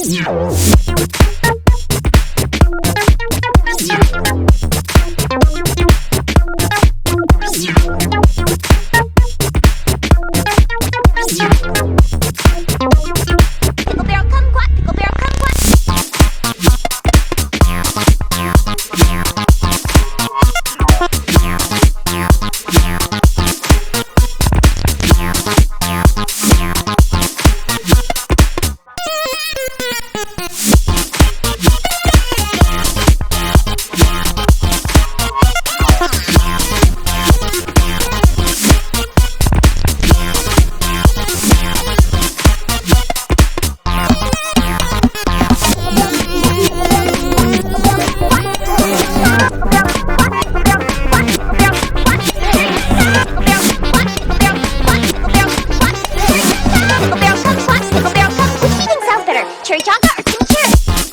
Cherry chocolate or King Cherry?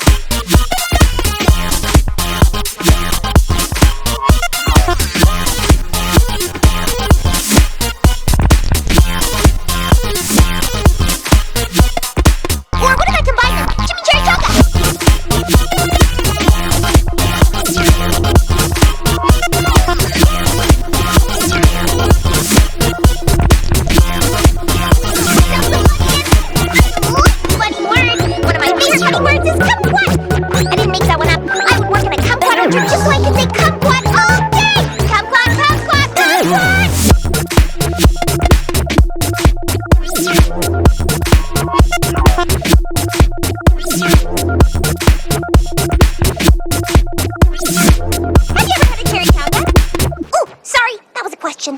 Or what if I combine them? Jimmy Cherry chocolate! Words is kumquat. I didn't make that one up. I would work in a kumquat orchard just so I could say kumquat all day. Kumquat, kumquat, kumquat. Have you ever had a cherry chowder? Ooh, sorry, that was a question.